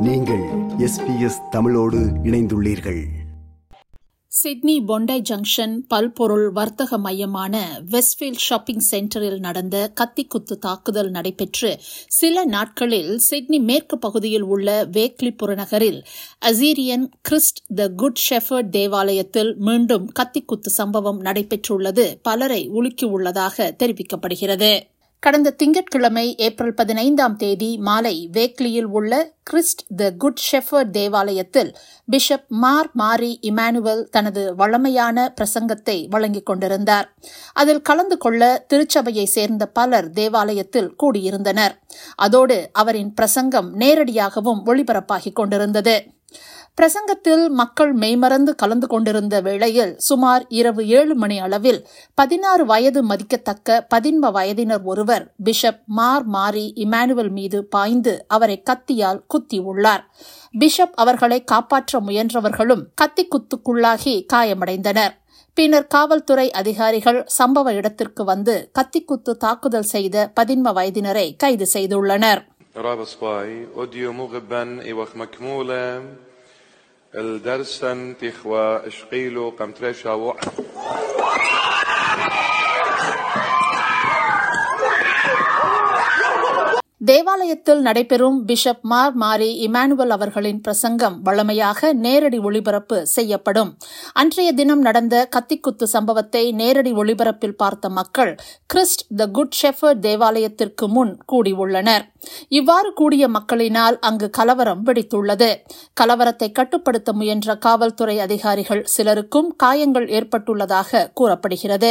நீங்கள் SBS தமிழோடு இணைந்துள்ளீர்கள். சிட்னி பொண்டை ஜங்ஷன் பல்பொருள் வர்த்தக மையமான வெஸ்ட்ஃபீல்ட் ஷாப்பிங் சென்டரில் நடந்த கத்திக்குத்து தாக்குதல் நடைபெற்று சில நாட்களில் சிட்னி மேற்கு பகுதியில் உள்ள வேக்லி புறநகரில் Assyrian Christ the Good Shepherd தேவாலயத்தில் மீண்டும் கத்திக்குத்து சம்பவம் நடைபெற்றுள்ளது பலரை உலுக்கியுள்ளதாக தெரிவிக்கப்படுகிறது. கடந்த திங்கட்கிழமை ஏப்ரல் 15 மாலை வேக்லியில் உள்ள கிறிஸ்ட் த குட் ஷெஃபர்ட் தேவாலயத்தில் பிஷப் மாரி இமானுவேல் தனது வழமையான பிரசங்கத்தை வழங்கிக் கொண்டிருந்தார். அதில் கலந்து கொள்ள திருச்சபையை சேர்ந்த பலர் தேவாலயத்தில் கூடியிருந்தனர். அதோடு அவரின் பிரசங்கம் நேரடியாகவும் ஒளிபரப்பாகிக் கொண்டிருந்தது. பிரசங்கத்தில் மக்கள் மெய்மறந்து கலந்து கொண்டிருந்த வேளையில் சுமார் இரவு 7 மணி அளவில் 16 வயது மதிக்கத்தக்க 11 வயதினர் ஒருவர் பிஷப் மாரி இமானுவேல் மீது பாய்ந்து அவரை கத்தியால் குத்தியுள்ளார். பிஷப் அவர்களை காப்பாற்ற முயன்றவர்களும் கத்தி குத்துக்குள்ளாகி காயமடைந்தனர். பின்னர் காவல்துறை அதிகாரிகள் சம்பவ இடத்திற்கு வந்து கத்திக்குத்து தாக்குதல் செய்த 11 வயதினரை கைது செய்துள்ளனர். الدرسن تخوى اشقيلو قمتريشا தேவாலயத்தில் நடைபெறும் பிஷப் மாரி இமானுவேல் அவர்களின் பிரசங்கம் வழமையாக நேரடி ஒளிபரப்பு செய்யப்படும். அன்றைய தினம் நடந்த கத்திக்குத்து சம்பவத்தை நேரடி ஒளிபரப்பில் பார்த்த மக்கள் கிறிஸ்ட் த குட் ஷெஃபர்ட் தேவாலயத்திற்கு முன் கூடியுள்ளனர். இவ்வாறு கூடிய மக்களினால் அங்கு கலவரம் வெடித்துள்ளது. கலவரத்தை கட்டுப்படுத்த முயன்ற காவல்துறை அதிகாரிகள் சிலருக்கும் காயங்கள் ஏற்பட்டுள்ளதாக கூறப்படுகிறது.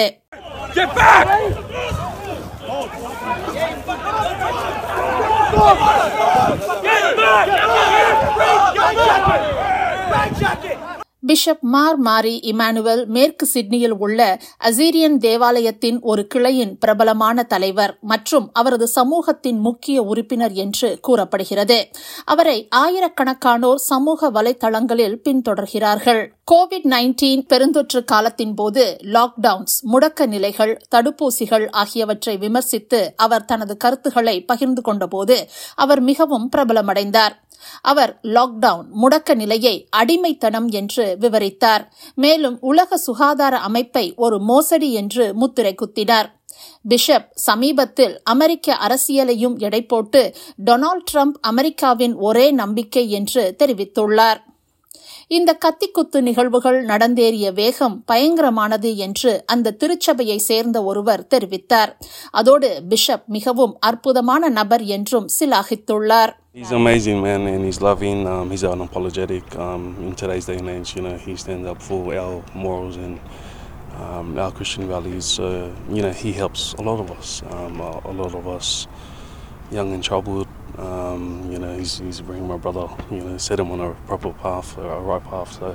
பிஷப் மாரி இமானுவேல் மேற்கு சிட்னியில் உள்ள அசீரியன் தேவாலயத்தின் ஒரு கிளையின் பிரபலமான தலைவர் மற்றும் அவரது சமூகத்தின் முக்கிய உறுப்பினர் என்று கூறப்படுகிறது. அவரை ஆயிரக்கணக்கானோர் சமூக வலைதளங்களில் பின்தொடர்கிறார்கள். COVID-19 பெருந்தொற்று காலத்தின் போது லாக்டவுன்ஸ், முடக்க நிலைகள், தடுப்பூசிகள் ஆகியவற்றை விமர்சித்து அவர் தனது கருத்துக்களை பகிர்ந்து கொண்டபோது அவர் மிகவும் பிரபலமடைந்தார். அவர் லாக்டவுன், முடக்க நிலையை அடிமைத்தனம் என்று விவரித்தார். மேலும் உலக சுகாதார அமைப்பை ஒரு மோசடி என்று முத்திரை குத்தினார். பிஷப் சமீபத்தில் அமெரிக்க அரசியலையும் எடை போட்டு டொனால்ட் ட்ரம்ப் அமெரிக்காவின் ஒரே நம்பிக்கை என்று தெரிவித்துள்ளார். இந்த கத்திக்குத்து நிகழ்வுகள் நடந்தேறிய வேகம் பயங்கரமானது என்று அந்த திருச்சபையை சேர்ந்த ஒருவர் தெரிவித்தார். அதோடு பிஷப் மிகவும் அற்புதமான நபர் என்றும் சிலாகித்துள்ளார். He's amazing, man, and he's loving. He's unapologetic. In today's day and age, he stands up for our morals and our Christian values. He helps a lot of us. A lot of us young and troubled. He's bringing my brother, set him on a proper path, a right path. So,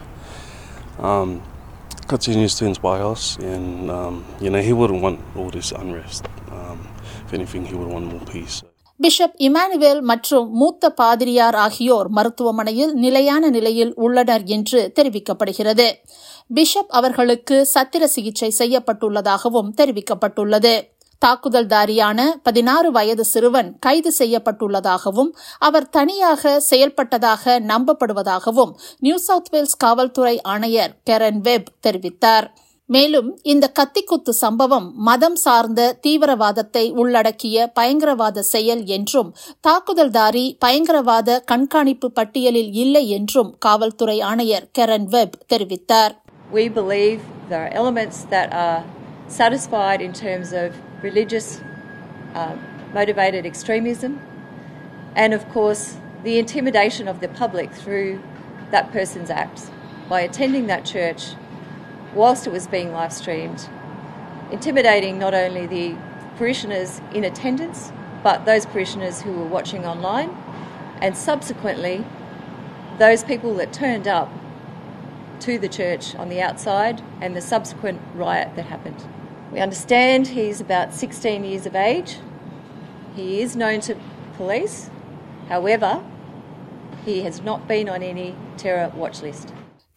continues to inspire us, and he wouldn't want all this unrest. If anything, he would want more peace. Bishop Emmanuel மற்றும் மூத்த பாதிரியார் ஆகியோர் மருத்துவமனையில் நிலையான நிலையில் உள்ளனர் என்று தெரிவிக்கப்படுகிறது. பிஷப் அவர்களுக்கு சத்திர சிகிச்சை செய்யப்பட்டுள்ளதாகவும் தெரிவிக்கப்பட்டுள்ளது. தாக்குதல்தாரியான 16 வயது சிறுவன் கைது செய்யப்பட்டுள்ளதாகவும் அவர் தனியாக செயல்பட்டதாக நம்பப்படுவதாகவும் நியூ சவுத் வேல்ஸ் காவல்துறை ஆணையர் கெரன் வெப் தெரிவித்தார். மேலும் இந்த கத்திக்குத்து சம்பவம் மதம் சார்ந்த தீவிரவாதத்தை உள்ளடக்கிய பயங்கரவாத செயல் என்றும் தாக்குதல்தாரி பயங்கரவாத கண்காணிப்பு பட்டியலில் இல்லை என்றும் காவல்துறை ஆணையர் கெரன் வெப் தெரிவித்தார். We believe there are elements that are satisfied in terms of religious motivated extremism and of course the intimidation of the public through that person's acts by attending that church whilst it was being live streamed, intimidating not only the parishioners in attendance but those parishioners who were watching online and subsequently those people that turned up to the church on the outside and the subsequent riot that happened. We understand he's about 16 years of age. He is known to police. However, he has not been on any terror watch list.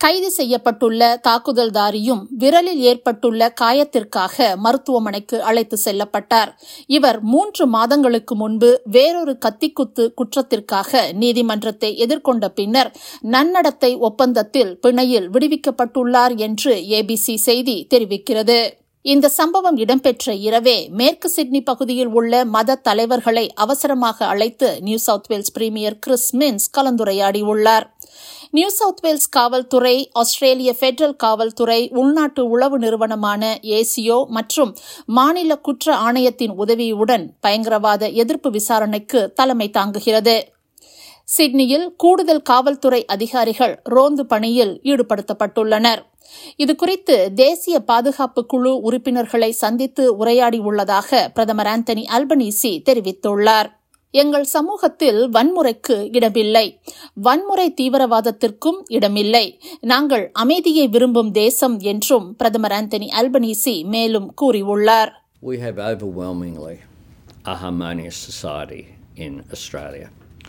கைது செய்யப்பட்டுள்ள தாக்குதல்தாரியும் விரலில் ஏற்பட்டுள்ள காயத்திற்காக மருத்துவமனைக்கு அழைத்து செல்லப்பட்டார். இவர் 3 மாதங்களுக்கு முன்பு வேறொரு கத்திக்குத்து குற்றத்திற்காக நீதிமன்றத்தை எதிர்கொண்ட பின்னர் நன்னடத்தை ஒப்பந்தத்தில் பிணையில் விடுவிக்கப்பட்டுள்ளார் என்று ABC செய்தி தெரிவிக்கிறது. இந்த சம்பவம் இடம்பெற்ற இரவே மேற்கு சிட்னி பகுதியில் உள்ள மத தலைவர்களை அவசரமாக அழைத்து New South Wales premier Chris Minns கலந்துரையாடியுள்ளார். நியூ சவுத் வேல்ஸ் காவல்துறை, ஆஸ்திரேலிய பெடரல் காவல்துறை, உள்நாட்டு உளவு நிறுவனமான ASIO மற்றும் மாநில குற்ற ஆணையத்தின் உதவியுடன் பயங்கரவாத எதிர்ப்பு விசாரணைக்கு தலைமை தாங்குகிறது. சிட்னியில் கூடுதல் காவல்துறை அதிகாரிகள் ரோந்து பணியில் ஈடுபடுத்தப்பட்டுள்ளனர். இதுகுறித்து தேசிய பாதுகாப்பு குழு உறுப்பினர்களை சந்தித்து உரையாடியுள்ளதாக பிரதமர் ஆந்தனி அல்பனீசி தெரிவித்துள்ளார். எங்கள் சமூகத்தில் வன்முறைக்கு இடமில்லை, வன்முறை தீவிரவாதத்திற்கும் இடமில்லை, நாங்கள் அமைதியை விரும்பும் தேசம் என்றும் பிரதமர் ஆந்தனி அல்பனீசி மேலும் கூறியுள்ளார். We have overwhelmingly a harmonious society in Australia.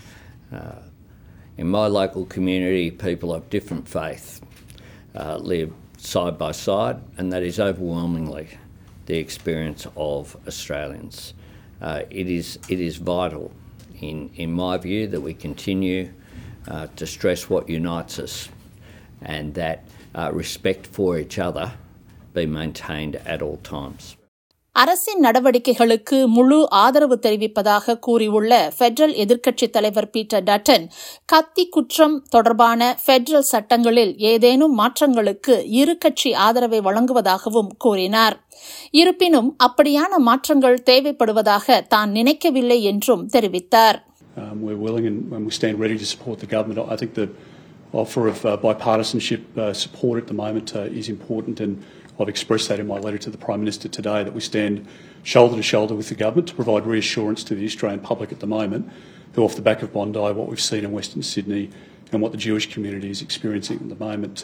In my local community, people of different faith live side by side, and that is overwhelmingly the experience of Australians. It is vital, in my view, that we continue to stress what unites us, and that respect for each other be maintained at all times. அரசின் நடவடிக்கைகளுக்கு முழு ஆதரவு தெரிவிப்பதாக கூறியுள்ள federal எதிர்க்கட்சித் தலைவர் Peter Dutton, கத்தி குற்றம் தொடர்பான பெடரல் சட்டங்களில் ஏதேனும் மாற்றங்களுக்கு இரு கட்சி ஆதரவை வழங்குவதாகவும் கூறினார். இருப்பினும் அப்படியான மாற்றங்கள் தேவைப்படுவதாக தான் நினைக்கவில்லை என்றும் தெரிவித்தார். We're willing and we stand ready to support the government. I think the offer of bipartisanship support at the moment is important, and I've expressed that in my letter to the Prime Minister today, that we stand shoulder to shoulder with the government to provide reassurance to the Australian public at the moment, who off the back of Bondi, what we've seen in Western Sydney and what the Jewish community is experiencing at the moment,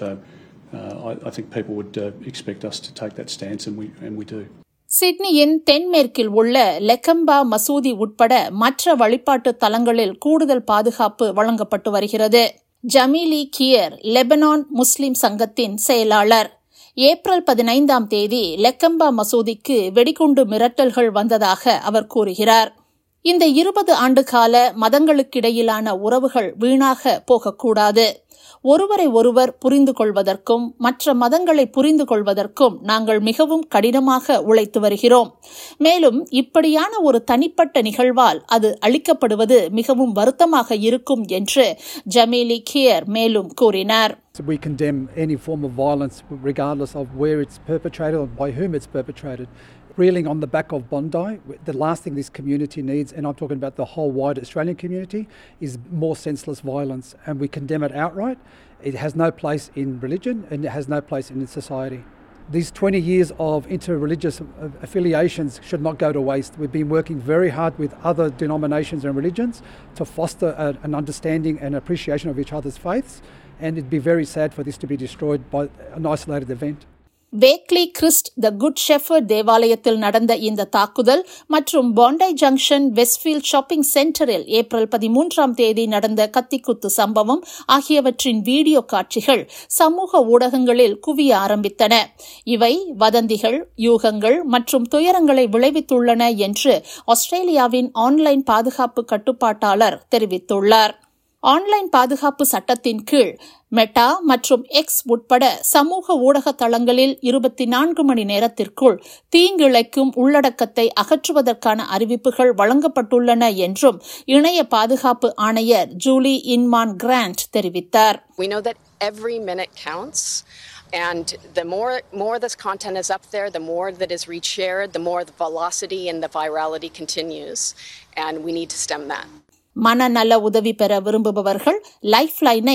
I think people would expect us to take that stance, and we do. சிட்னியின் தென்மேற்கில் உள்ள லெக்கம்பா மசூதி உட்பட மற்ற வழிபாட்டு தலங்களில் கூடுதல் பாதுகாப்பு வழங்கப்பட்டு வருகிறது. ஜமீலி கியர் லெபனான் முஸ்லிம் சங்கத்தின் செயலாளர், ஏப்ரல் 15ஆம் தேதி லெக்கம்பா மசூதிக்கு வெடிகுண்டு மிரட்டல்கள் வந்ததாக அவர் கூறுகிறார். இந்த 20 ஆண்டுகால மதங்களுக்கிடையிலான உறவுகள் வீணாக போகக்கூடாது. ஒருவரை ஒருவர் புரிந்து கொள்வதற்கும் மற்ற மதங்களை புரிந்து கொள்வதற்கும் நாங்கள் மிகவும் கடினமாக உழைத்து வருகிறோம். மேலும் இப்படியான ஒரு தனிப்பட்ட நிகழ்வால் அது அளிக்கப்படுவது மிகவும் வருத்தமாக இருக்கும் என்று ஜமீலி கியர் மேலும் கூறினார். We condemn any form of violence regardless of where it's perpetrated or by whom it's perpetrated. Reeling on the back of Bondi, the last thing this community needs, and I'm talking about the whole wide Australian community, is more senseless violence, and we condemn it outright. It has no place in religion, and it has no place in society. These 20 years of interreligious affiliations should not go to waste. We've been working very hard with other denominations and religions to foster an understanding and appreciation of each other's faiths, and it'd be very sad for this to be destroyed by an isolated event. Wakeley Christ the Good Shepherd தேவாலயத்தில் நடந்த இந்த தாக்குதல் மற்றும் Bondi Junction Westfield shopping சென்டரில் April 13ஆம் தேதி நடந்த கத்திக்குத்து சம்பவம் ஆகியவற்றின் வீடியோ காட்சிகள் சமூக ஊடகங்களில் குவிய ஆரம்பித்தன. இவை வதந்திகள், யூகங்கள் மற்றும் துயரங்களை விளைவித்துள்ளன என்று ஆஸ்திரேலியாவின் ஆன்லைன் பாதுகாப்பு கட்டுப்பாட்டாளர் தெரிவித்துள்ளார். ஆன்லைன் பாதுகாப்பு சட்டத்தின் கீழ் மெட்டா மற்றும் எக்ஸ் உட்பட சமூக ஊடக தளங்களில் 24 மணி நேரத்திற்குள் தீங்கிழைக்கும் உள்ளடக்கத்தை அகற்றுவதற்கான அறிவிப்புகள் வழங்கப்பட்டுள்ளன என்றும் இணைய பாதுகாப்பு ஆணையர் ஜூலி இன்மான் கிராண்ட் தெரிவித்தார். We know that every minute counts. And the more this content is up there, the more that is reshared, the more the velocity and the virality continues. And we need to stem that. மனநல உதவி பெற விரும்புபவர்கள் லைஃப்லைனை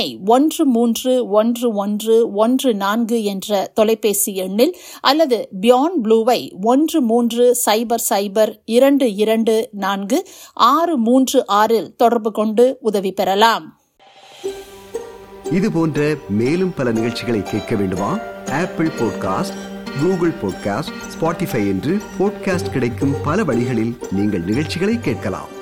131114 என்ற தொலைபேசி எண்ணில் அல்லது beyond ப்ளூவை 130224 தொடர்பு கொண்டு உதவி பெறலாம். இது போன்ற மேலும் பல நிகழ்ச்சிகளை கேட்க வேண்டுமா? Apple podcast, Google podcast, Spotify என்று பாட்காஸ்ட் கிடைக்கும் பல வழிகளில் நீங்கள் நிகழ்ச்சிகளை கேட்கலாம்.